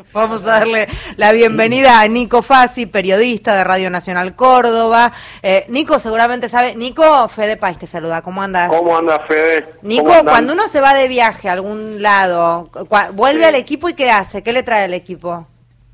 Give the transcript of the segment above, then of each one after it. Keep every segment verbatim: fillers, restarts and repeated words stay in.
Vamos a darle la bienvenida a Nico Fassi, periodista de Radio Nacional Córdoba. Eh, Nico seguramente sabe. Nico, Fede País te saluda. ¿Cómo andas? ¿Cómo anda, Fede? Nico, cuando uno se va de viaje a algún lado, vuelve sí. al equipo y ¿qué hace? ¿Qué le trae al equipo?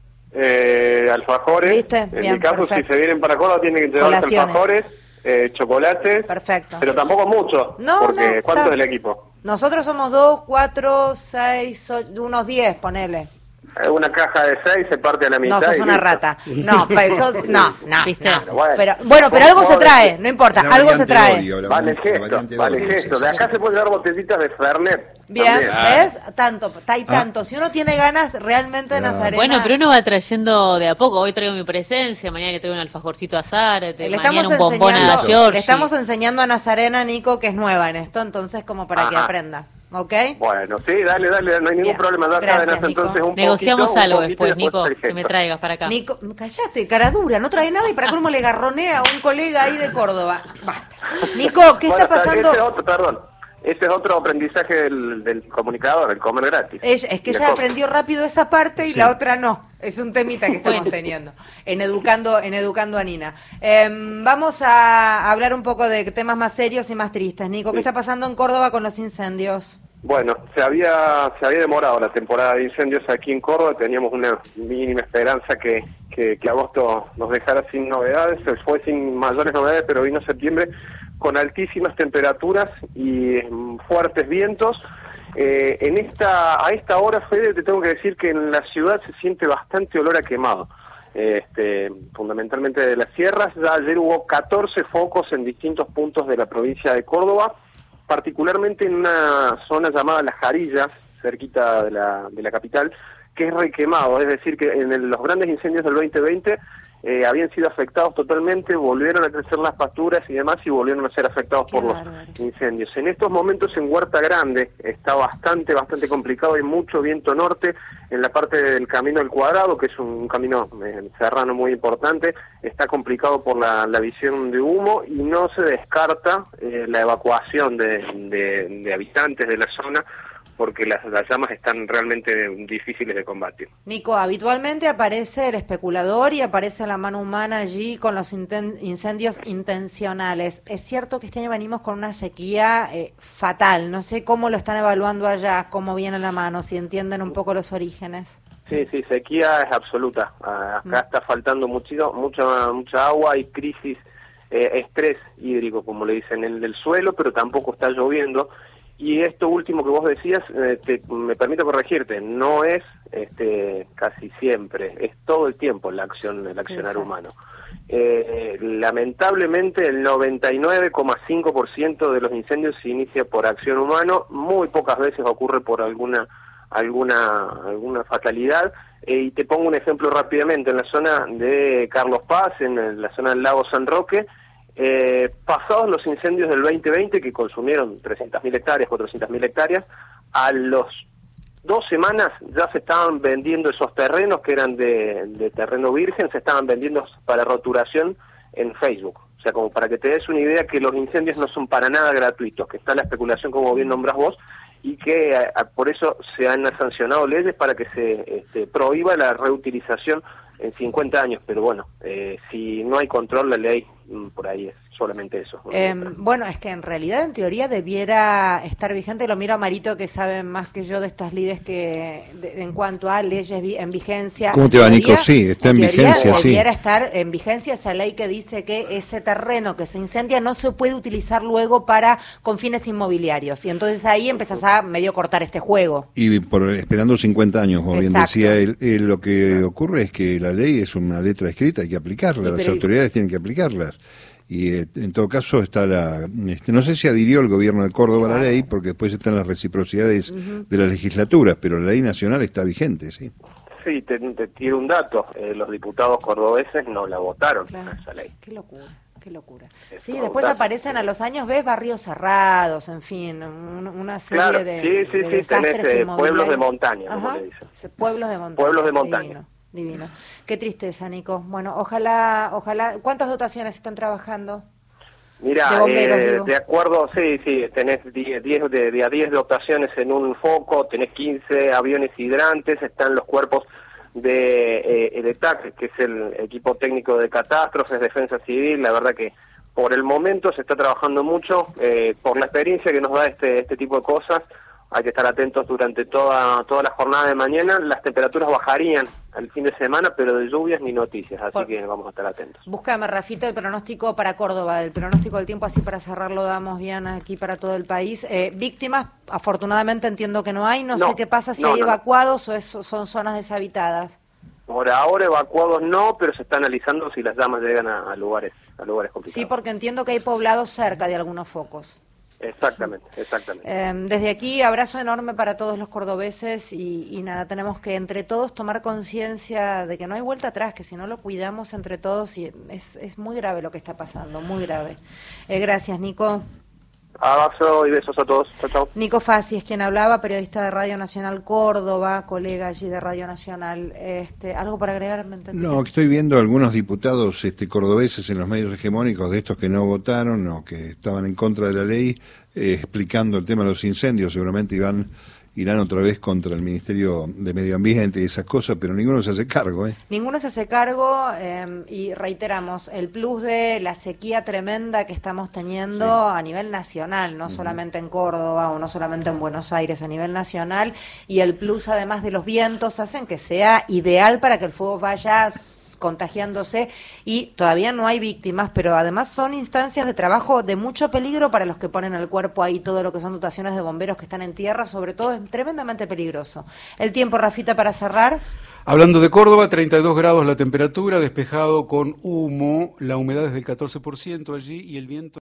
Eh, alfajores. ¿Viste? En Bien, mi caso, perfecto. si se vienen para Córdoba, tienen que llevar alfajores, eh, chocolates. Perfecto. Pero tampoco mucho. No, porque no, ¿cuánto está... es el equipo? Nosotros somos dos, cuatro, seis, ocho, unos diez, ponele. Una caja de seis se parte a la mitad. No, sos una listo. rata. No, pero sos, no, no, ¿Viste? no. Pero bueno, Pero, bueno, pero algo se trae, no importa, La algo se trae. Oreo, la Vale variante- la gesto, variante vale Oreo, gesto. sí, De sí, acá sí. se pueden llevar botellitas de Fernet. Bien, también. ¿ves? Tanto, hay Ah. tanto. Si uno tiene ganas realmente de Claro. Nazarena... Bueno, pero uno va trayendo de a poco. Hoy traigo mi presencia, mañana le traigo un alfajorcito a Zárate, Le mañana estamos, un bombón a la enseñando, Georgie. le estamos enseñando a Nazarena, Nico, que es nueva en esto, entonces como para que Ajá. aprenda, ¿ok? Bueno, sí, dale, dale, no hay ningún Bien. problema. Ya Gracias, saben, Nico. entonces un Negociamos poquito, un algo poquito, después, y Nico, el que me gesto. traigas para acá. Nico, callate, cara dura, no trae nada y para colmo le garronea a un colega ahí de Córdoba. Basta. Nico, ¿qué Bueno, está pasando? Ese es otro, perdón. Ese es otro aprendizaje del, del comunicador, el comer gratis. Es, es que Y ella las cosas. aprendió rápido esa parte y Sí. la otra no. Es un temita que estamos Bueno. teniendo en educando, en educando a Nina. Eh, vamos a hablar un poco de temas más serios y más tristes. Nico, ¿qué Sí. está pasando en Córdoba con los incendios? Bueno, se había se había demorado la temporada de incendios aquí en Córdoba, teníamos una mínima esperanza que, que, que agosto nos dejara sin novedades, se fue sin mayores novedades, pero vino septiembre con altísimas temperaturas y mm, fuertes vientos. Eh, en esta a esta hora, Fede, te tengo que decir que en la ciudad se siente bastante olor a quemado. Este, fundamentalmente de las sierras. Ya ayer hubo catorce focos en distintos puntos de la provincia de Córdoba, particularmente en una zona llamada Las Jarillas, cerquita de la, de la capital, que es requemado, es decir, que en el- los grandes incendios del veinte veinte eh, habían sido afectados totalmente, volvieron a crecer las pasturas y demás y volvieron a ser afectados Qué por los bárbaro. incendios. En estos momentos en Huerta Grande está bastante, bastante complicado, hay mucho viento norte en la parte del Camino del Cuadrado, que es un camino eh, serrano muy importante, está complicado por la, la visión de humo y no se descarta eh, la evacuación de, de, de habitantes de la zona porque las, las llamas están realmente difíciles de combatir. Nico, habitualmente aparece el especulador y aparece la mano humana allí con los inten- incendios intencionales. Es cierto que este año venimos con una sequía eh, fatal. No sé cómo lo están evaluando allá, cómo viene la mano, si entienden un poco los orígenes. Sí, sí, sequía es absoluta. Ah, Acá Mm. está faltando mucho, mucha, mucha agua, hay crisis, eh, estrés hídrico, como le dicen, en el suelo, pero tampoco está lloviendo. Y esto último que vos decías, eh, te, me permito corregirte, no es este, casi siempre, es todo el tiempo la acción, el accionar Exacto. humano. Eh, lamentablemente el noventa y nueve coma cinco por ciento de los incendios se inicia por acción humana, muy pocas veces ocurre por alguna alguna alguna fatalidad. Eh, y te pongo un ejemplo rápidamente, en la zona de Carlos Paz, en el- la zona del lago San Roque, eh, pasados los incendios del veinte veinte que consumieron trescientas mil hectáreas, cuatrocientas mil hectáreas, a los dos semanas ya se estaban vendiendo esos terrenos que eran de, de terreno virgen, se estaban vendiendo para roturación en Facebook. O sea, como para que te des una idea que los incendios no son para nada gratuitos, que está la especulación, como bien nombrás vos, y que a, a, por eso se han sancionado leyes para que se este, prohíba la reutilización en cincuenta años. Pero bueno, eh, si no hay control, la ley mm, por ahí es solamente eso. Eh, bueno, es que en realidad, en teoría, debiera estar vigente. Lo miro a Marito, que sabe más que yo de estas lides que de- en cuanto a leyes vi- en vigencia. ¿Cómo te va, En Nico? teoría- Sí, está en teoría vigencia, sí. Debiera estar en vigencia esa ley que dice que ese terreno que se incendia no se puede utilizar luego para con fines inmobiliarios. Y entonces ahí empezás a medio cortar este juego. Y por, esperando cincuenta años, como bien Exacto. decía él, él, lo que ocurre es que la ley es una letra escrita, hay que aplicarla, Y las pero- autoridades tienen que aplicarlas. Y eh, en todo caso está la... Este, no sé si adhirió el gobierno de Córdoba a la ley, porque después están las reciprocidades de las legislaturas, pero la ley nacional está vigente, ¿sí? Sí, te, te tiro un dato, eh, los diputados cordobeses no la votaron, Claro. esa ley. Qué locura. Qué locura. Es Sí, todo después dato. aparecen a los años, ves barrios cerrados, en fin, un- una serie Claro, de, sí, sí, de sí, desastres tenés, eh, pueblos de inmobiliarios. montaña, como Ajá, le dicen. se- Pueblos de montaña. Pueblos de montaña. Divino, divino. Qué tristeza, Nico. Bueno, ojalá, ojalá. ¿Cuántas dotaciones están trabajando? Mira, De bomberos, eh, digo. de acuerdo, sí, sí, tenés diez, diez de, de a diez dotaciones en un foco, tenés quince aviones hidrantes, están los cuerpos de eh, de T A C, que es el equipo técnico de catástrofes, defensa civil. La verdad que por el momento se está trabajando mucho, eh, por la experiencia que nos da este este tipo de cosas. Hay que estar atentos durante toda toda la jornada de mañana. Las temperaturas bajarían al fin de semana, pero de lluvias ni noticias, así por... que vamos a estar atentos. Búscame, Rafita, el pronóstico para Córdoba, el pronóstico del tiempo, así para cerrarlo damos bien aquí para todo el país. Eh, víctimas, afortunadamente entiendo que no hay, no, no sé qué pasa si no, hay no, evacuados no. o es, son zonas deshabitadas. Por ahora evacuados no, pero se está analizando si las llamas llegan a, a lugares a lugares complicados. Sí, porque entiendo que hay poblados cerca de algunos focos. Exactamente, exactamente. Eh, desde aquí, abrazo enorme para todos los cordobeses y, y nada, tenemos que entre todos tomar conciencia de que no hay vuelta atrás, que si no lo cuidamos entre todos, y es, es muy grave lo que está pasando, muy grave. Eh, gracias, Nico. Abrazo y besos a todos. Chao, chao. Nico Fassi es quien hablaba, periodista de Radio Nacional Córdoba, colega allí de Radio Nacional. Este, ¿Algo para agregar? No, que estoy viendo algunos diputados este, cordobeses en los medios hegemónicos de estos que no votaron o que estaban en contra de la ley, eh, explicando el tema de los incendios. Seguramente iban irán otra vez contra el Ministerio de Medio Ambiente y esas cosas, pero ninguno se hace cargo, ¿eh? Ninguno se hace cargo eh, y reiteramos, el plus de la sequía tremenda que estamos teniendo sí. a nivel nacional, no uh-huh. solamente en Córdoba o no solamente en Buenos Aires, a nivel nacional, y el plus además de los vientos hacen que sea ideal para que el fuego vaya contagiándose, y todavía no hay víctimas, pero además son instancias de trabajo de mucho peligro para los que ponen el cuerpo ahí, todo lo que son dotaciones de bomberos que están en tierra, sobre todo es tremendamente peligroso. El tiempo, Rafita, para cerrar. Hablando de Córdoba, treinta y dos grados la temperatura, despejado con humo, la humedad es del catorce por ciento allí y el viento